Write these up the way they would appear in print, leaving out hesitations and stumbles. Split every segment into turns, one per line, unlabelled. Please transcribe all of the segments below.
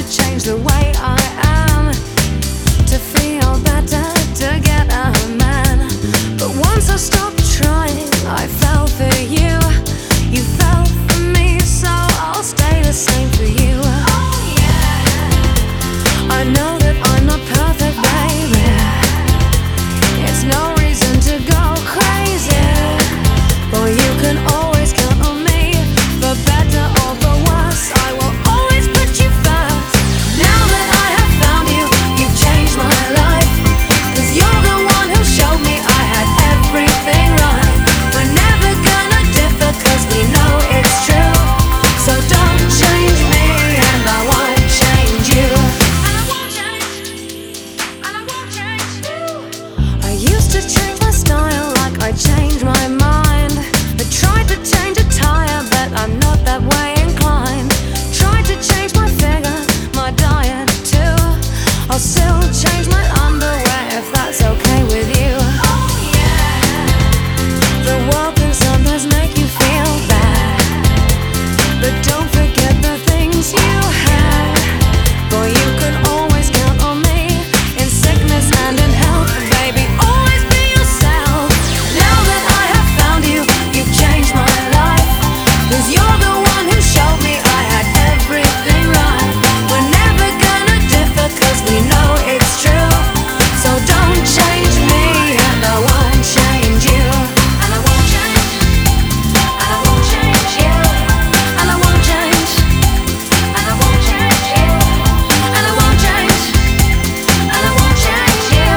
change the way I am, to feel better, to get a man. But once I stopped trying, I fell for you. You fell for me, so I'll stay the same for you. Oh yeah. I know that I'm not perfect, baby. It's no reason to go crazy. Boy, you can always count on me, for better or for worse. I will always put you first. Now that I have found you, you've changed my life. 'Cause you're the one who showed me I had everything right. We're never gonna differ 'cause we know it's true. So don't change me and I won't change you. And I won't change, and I won't change you. I used to change my style like I changed my mind. I tried to change a tire, but I'm not that way inclined. Tried to change my figure, my diet too. I'll still change my underwear if that's okay with you. Oh yeah. The world can sometimes make you feel bad, but don't forget the things you had. Boy, you can always count on me, in sickness and in health. Baby, always be yourself. Now that I have found you, you've changed my life. 'Cause you're the one who showed me I had everything right. We're never gonna differ 'cause we know it's true. So don't change me and I won't change you. And I won't change, and I won't change you. And I won't change, and I won't change you. And I won't change, and I won't change you.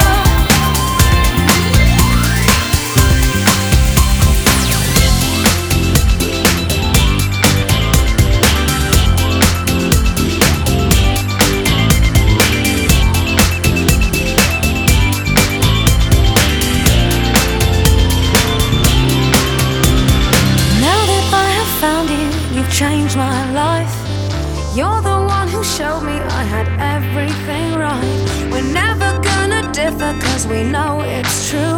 Now that I have found you, you've changed my life. You're the one who showed me I had everything right. We're never gonna differ 'cause we know it's true.